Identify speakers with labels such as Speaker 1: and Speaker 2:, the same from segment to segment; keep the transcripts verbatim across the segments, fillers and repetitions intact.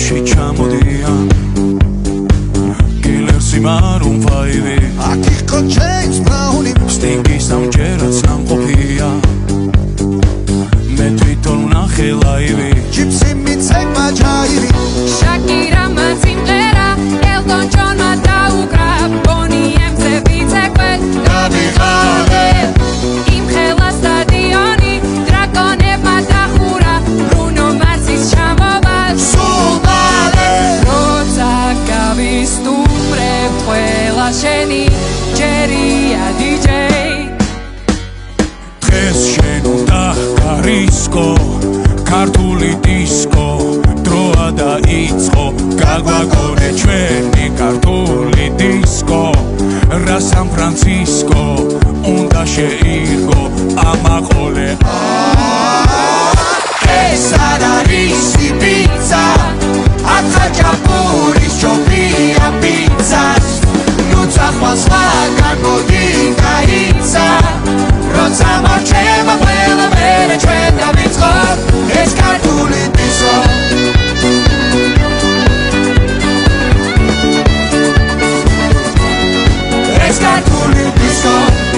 Speaker 1: Ში ჩამოდიან კილერსი მარუმ ფაივი
Speaker 2: აქ იყო ჯეიმს ბრაუნი
Speaker 1: სტინგის ამჯერაც ნამყოფია მე თვითონ ვნახე ლაივი
Speaker 2: ჯიპსი მიცემა ჯაირი
Speaker 3: შაკირამა სიმღერა ელტონ ჯონმა დაუკრა ბონი ემზე ვიცეკვე
Speaker 2: დავიღალე
Speaker 3: იმ ხელა სტადიონი დრაკონებმა დახურა ბრუნო მარსის ჩამოვა
Speaker 2: სულ მალე
Speaker 3: როცა გავისტუმრებ ყველა შენი ჯერია დიჯეი
Speaker 1: დღეს შენ უნდა გარისკო ქართული დისკო დროა დაიწყო გაგვაგონე ჩვენი ქართული დისკო რა სან ფრანცისკო უნდა შეირგო ამაყოლე
Speaker 2: ეს არ არის პიცა აქ ხაჭაპურის ჯობია პიცას ნუ წახვალ სხვაგან მოდი გაიცა როცა მარჩება ყველა მერე ჩვენ დავიწყოთ ეს ქართული დისკო ეს ქართული დისკო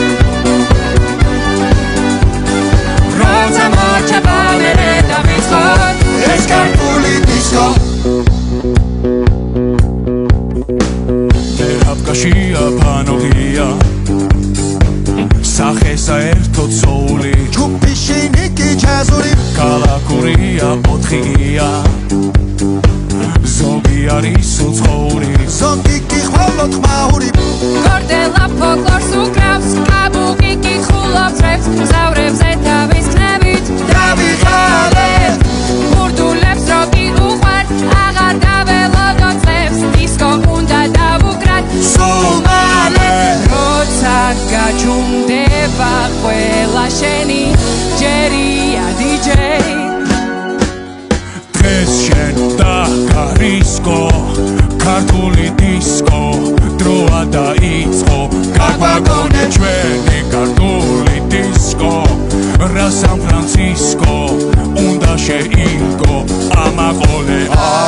Speaker 2: როცა მარჩება მერე დავიწყოთ ეს ქართული დისკო
Speaker 1: აფკაშია ფანოგია სახე საერთოდ სოული
Speaker 2: ჯგუფი შინიკი ჯაზური
Speaker 1: კალაკურია ოთხია ზოგი არის უცხოური
Speaker 2: ზოგი კი ხვალოთ ხმაური
Speaker 3: გორდელა ფოლკლორს უკრავს კაბუკი კი ხულობს რეპს მგზავრებზე თავის ქნებით
Speaker 2: დავიღალე
Speaker 3: ბურდულებს როკი უყვართ აღარ დაველოდოთ წლებს დისკო უნდა დავუკრათ
Speaker 2: სულ მალე
Speaker 3: როცა გაჩუმდება ყველა შენი ჯერია დიჯეი
Speaker 1: დღეს შენ უნდა გარისკო ქართული დისკო დროა დაიწყო გაგვაგონე ჩვენი ქართული დისკო რა სან ფრანცისკო უნდა შეირგო ამაყოლე